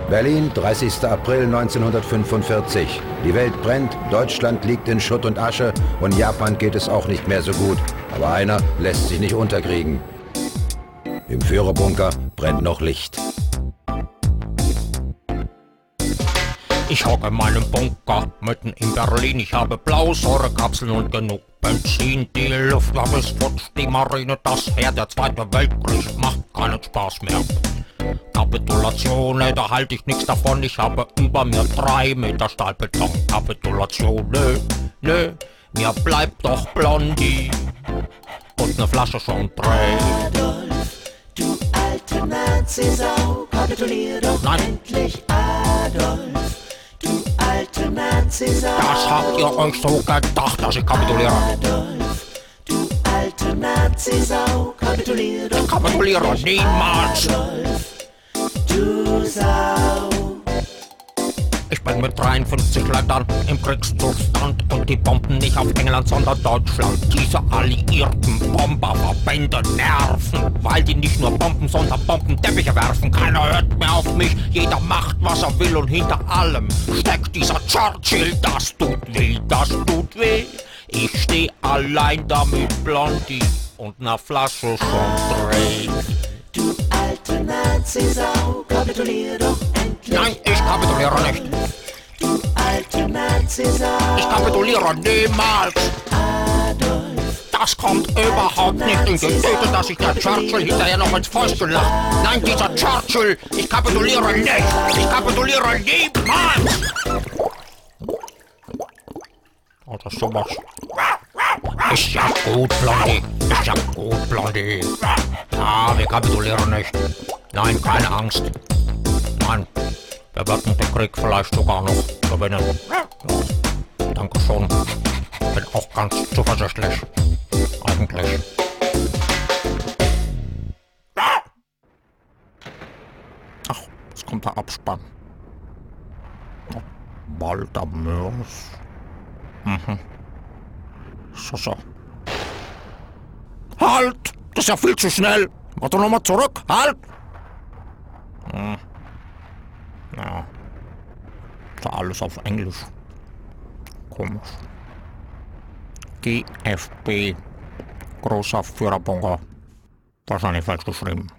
Berlin, 30. April 1945. Die Welt brennt, Deutschland liegt in Schutt und Asche und Japan geht es auch nicht mehr so gut. Aber einer lässt sich nicht unterkriegen. Im Führerbunker brennt noch Licht. Ich hocke in meinem Bunker mitten in Berlin. Ich habe Blausäurekapseln und genug Benzin. Die Luftwaffe ist futsch, die Marine das Heer. Der Zweite Weltkrieg macht keinen Spaß mehr. Kapitulation, da halte ich nichts davon. Ich habe über mir 3 Meter Stahlbeton. Kapitulation, nö, mir bleibt doch Blondie und ne Flasche schon Adolf, du alte Nazisau, kapitulier doch endlich, Adolf, du alte Nazisau. Das habt ihr euch so gedacht, dass ich kapituliere? Adolf, du alte Nazisau, kapitulier doch. Ich kapituliere niemals. Adolf, du Sau. Ich bin mit 53 Ländern im Kriegszustand und die bomben nicht auf England, sondern Deutschland. Diese alliierten Bomberverbände nerven, weil die nicht nur Bomben, sondern Bombenteppiche werfen. Keiner hört mehr auf mich, jeder macht, was er will und hinter allem steckt dieser Churchill. Das tut weh. Ich steh allein da mit Blondie und ner Flasche schon dreht. Du alte Nazisau, kapitulier doch endlich. Nein, ich kapituliere nicht. Du alte Nazisau. Ich kapituliere niemals. Adolf. Das kommt überhaupt nicht in die Tüte, dass sich der Churchill hinterher noch ins Fäustchen lacht. Nein, dieser Churchill, ich kapituliere nicht. Ich kapituliere niemals. Oh, das ist sowas. Ist ja gut, Blondie. Ist ja gut, Blondie. Ah, wir kapitulieren nicht. Nein, keine Angst. Nein, wir werden den Krieg vielleicht sogar noch gewinnen. Ja, danke schon. Bin auch ganz zuversichtlich. Eigentlich. Ach, jetzt kommt der Abspann. Walter Mörs. So. Halt! Das ist ja viel zu schnell. Mach doch nochmal zurück. Halt! Ja. Ist ja alles auf Englisch. Komisch. GFB. Großer Führerbunker. Wahrscheinlich falsch geschrieben.